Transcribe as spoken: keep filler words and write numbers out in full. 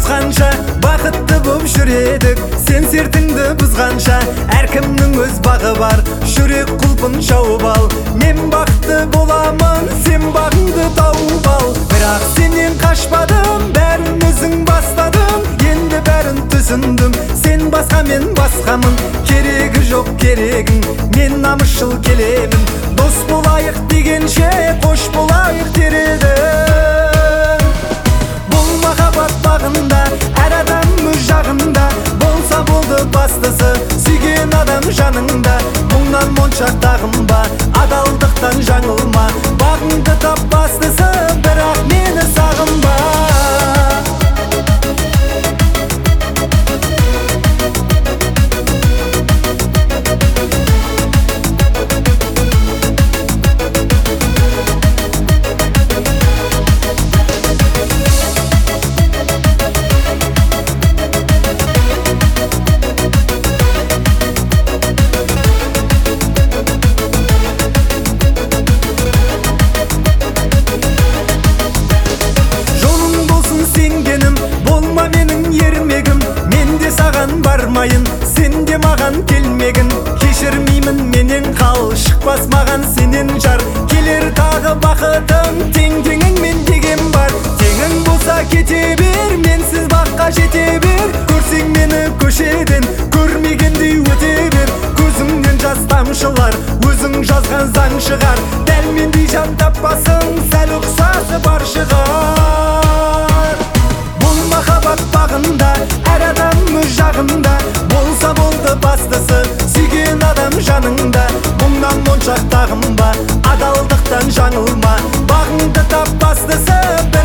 бұзғанша бақытты боп жүредік. Сен сертіңді бұзғанша әркімнің өз бағы бар. Жүрек құлпын жауып ал, мен бақытты боламын, сен бағыңды тауып ал. Бірақ сенен қашпадым, бәрін өзің бастадың. Енді бәрін түсіндім, сен басқа мен басқамын. Керегі жоқ керегің, мен намысшыл келемін. Дос болайық дегенше қош болайық дер едім. Бұл махаббат бағында әр адам өз жағында. Болса болды бастысы, сүйген адам жаныңда. Мұңнан моншақ тағынба, адалдықтан жаңылма. Бағыңды тап бастысы, бірақ мені сағынба. Болма менің ермегім, мен де саған бармайын, сен де маған келмегін. Кешірмеймін менен қал, шықпас маған сенен жар. Келер тағы бақытым, тең-теңің мен деген бар. Теңің болса кете бер, менсіз баққа жете бер. Көрсең мені көшеден, көрмегендей өте бер. Көзіңнен жас тамшылар, өзің жазған заң шығар. Дәл мендей жан таппасың, сәл ұқсасы бар шығар. Махаббат бағында әр адам өз жағында. Болса болды бастысы, сүйген адам жаныңда. Мұңнан моншақ тағынба, адалдықтан жаңылма. Бағыңды тап бастысы.